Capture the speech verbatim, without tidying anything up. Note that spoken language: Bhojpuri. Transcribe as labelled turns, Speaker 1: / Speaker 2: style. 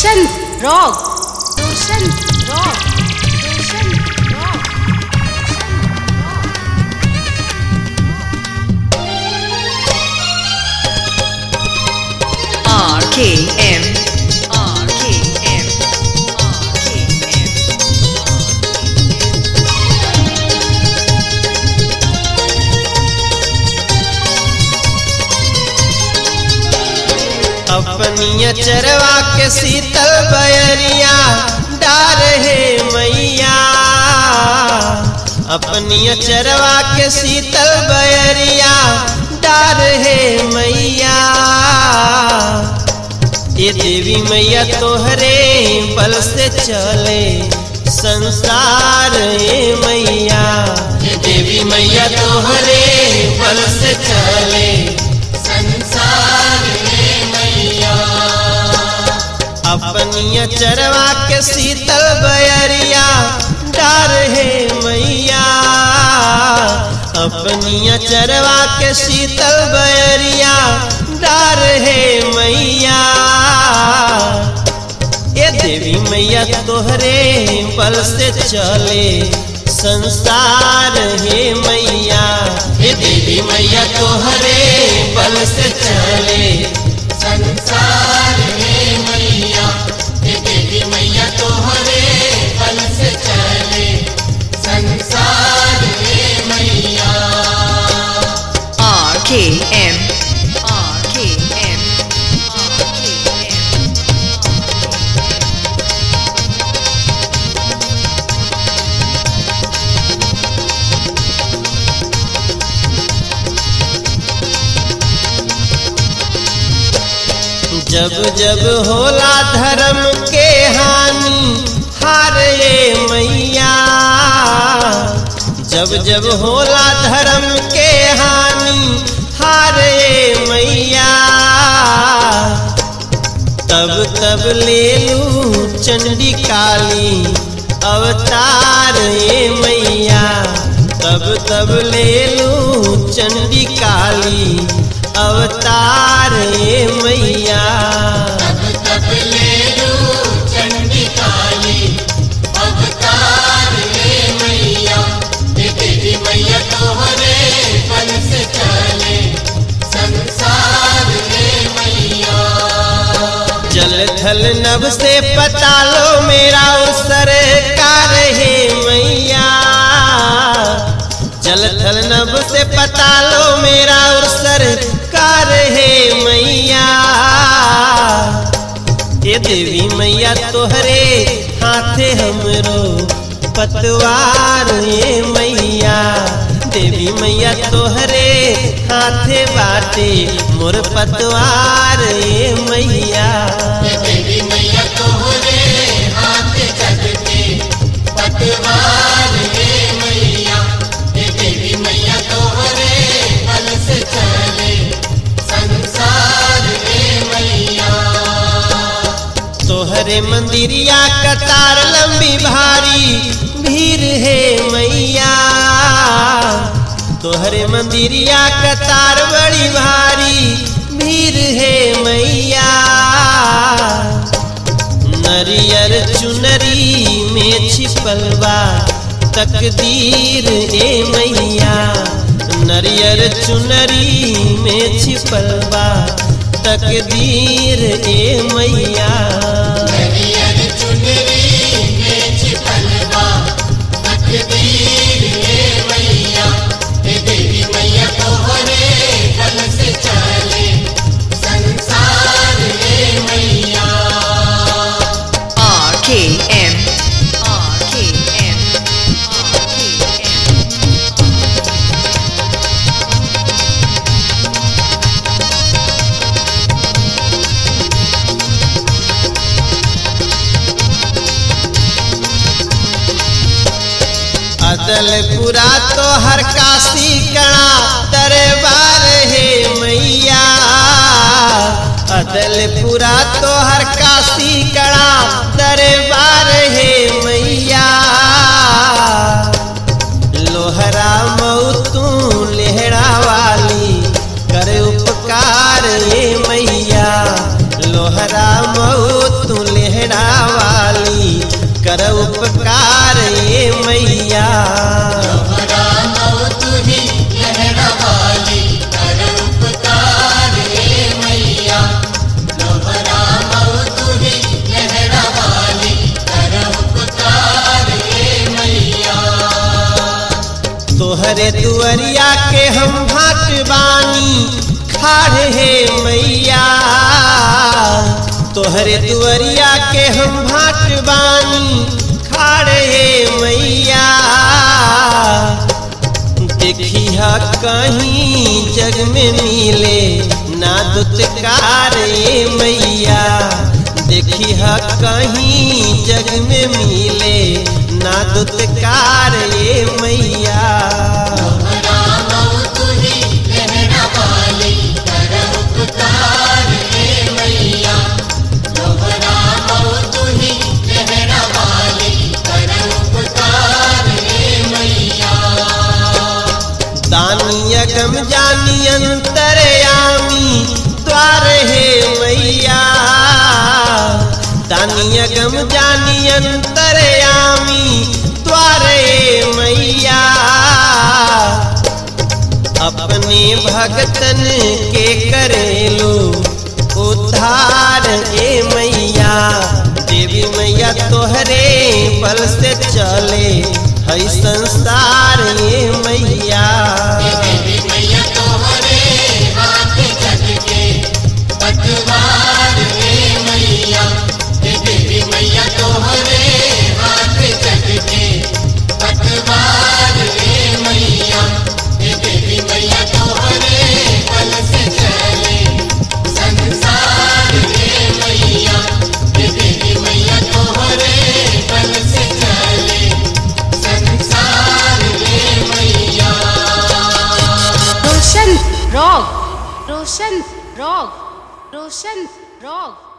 Speaker 1: रोशन rock Roshan rock Roshan rock
Speaker 2: R K M R K M R K M
Speaker 3: अपनिया चरवा के शीतल बयरिया डार है मैया। अपनिया चरवा के शीतल बयरिया डार है मैया। ये देवी मैया तोहरे बल से चले संसार है मैया। ये देवी मैया तोहरे बल से चले संसार है मैया। अपनिया चरवा के शीतल बयरिया डार है मैया। अपनिया चरवा के शीतल बयरिया डार है मैया। ये देवी मैया तोहरे बल से चले संसार है मैया। ये देवी मैया तोहरे बल से चले संसार है मैया। ये देवी मैया तोहरे बल से चले संसार है मैया।
Speaker 2: R K M R K M R K M
Speaker 3: जब जब होला धर्म के हानि हारे मैया। जब जब होला धर्म के हानि हारे मैया। तब तब ले लू चंडी काली अवतार ये मैया। तब तब ले लू चंडी काली अवतार ये मैया। तब तब ले लू चंडी काली अवतार ये मैया। ये देवी मैया तोहरे बल से चले संसार ये मैया। जल थल नभ से पतालो मेरा सरकार है मैया। जल थल नभ से पतालो मेरा सरकार है मैया। ये देवी मैया तोहरे हाथे हमरो पतवार ये मैया। देवी मैया तोहरे हाथे बाटे मोर पतवार ये मैया। ये देवी मैया तोहरे हाथे चलते पतवार ये मैया। ये देवी मैया तोहरे बल से चले संसार ये मैया। तोहरे मंदिरिया कतार लंबी भारी भीड़ है मैया। तोहरे मंदिरिया कतार बड़ी भारी भीड़ है मैया। नरियर चुनरी में छिपलवा तकदीर ए मैया। नरियर चुनरी में छिपलवा तकदीर ए मैया। नरियर चुनरी में छिपलवा तकदीर ए मैया। ये देवी मैया तोहरे बल से चले संसार ए मैया।
Speaker 2: R K M R K M R K M
Speaker 3: Adalpura तो हर काशी कणा दरबार है मैया। अदलपुरा तो हर काशी कणा दरबार है मैया। लोहरा मऊ तू लेहड़ा वाली कर उपकार ये मैया। लोहरा मऊ तू लेहड़ा कर उपकार ये मैया। तोहरे दुअरिया के हम भाट बानी खाड़ हे मैया। तोहरे दुअरिया के हम भाट बानी खाड़ हे मैया। देखी हा कहीं जग में मिले ना दुत्कार ये मैया। देखी हा कहीं जग में मिले ना दुत्कार ये मैया। दानी अगम जानी अंतरयामी द्वार हे मैया। दानी अगम जानी अंतरयामी द्वार हे मैया। अपने भगतन के करेलो उद्धार ए मैया। देवी मैया तोहरे बल से चले है संसार ये मैया।
Speaker 4: देवी मैया तोहरे हाथ जग के पतवार हे मैया। देवी मैया तोहरे हाथ जग के पतवार हे मैया। देवी मैया तोहरे बल से चले संसार हे मैया। देवी मैया तोहरे बल से चले संसार हे मैया।
Speaker 1: Roshan rock, Roshan rock, Roshan rock.